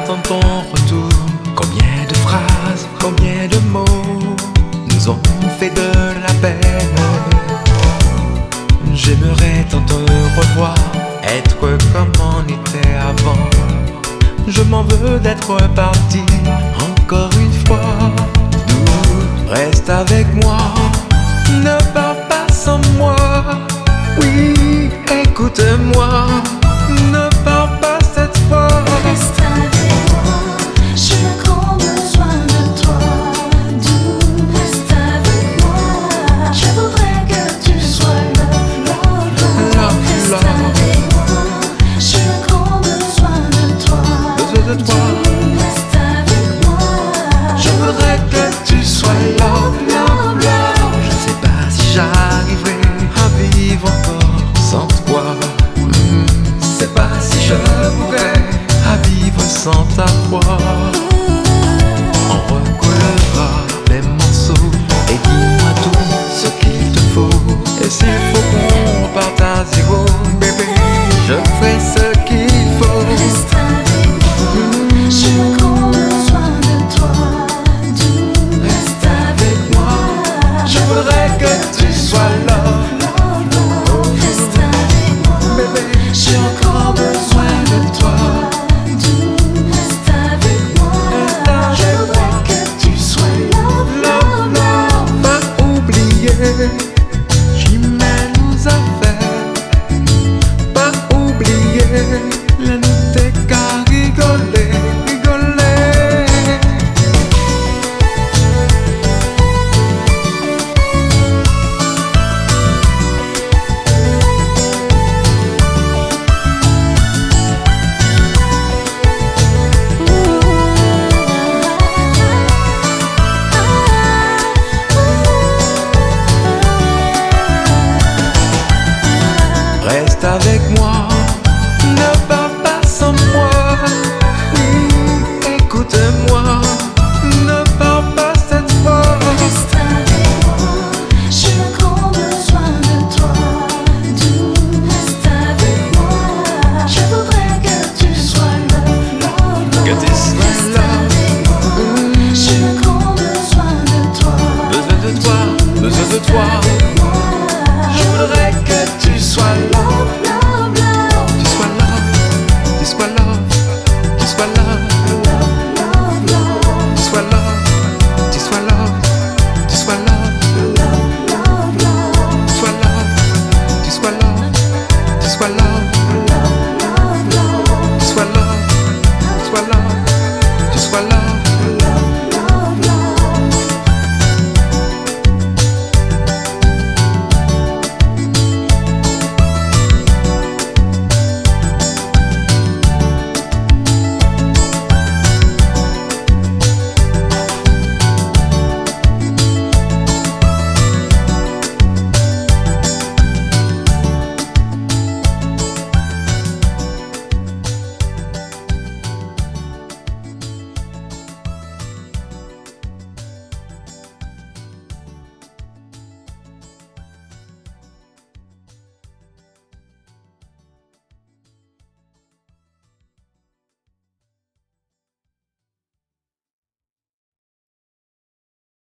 attendre ton retour. Combien de phrases, combien de mots nous ont fait de la peine. J'aimerais tant te revoir, être comme on était avant. Je m'en veux d'être parti encore une fois. Nous, reste avec moi, ne pars pas sans moi. Oui, écoute-moi.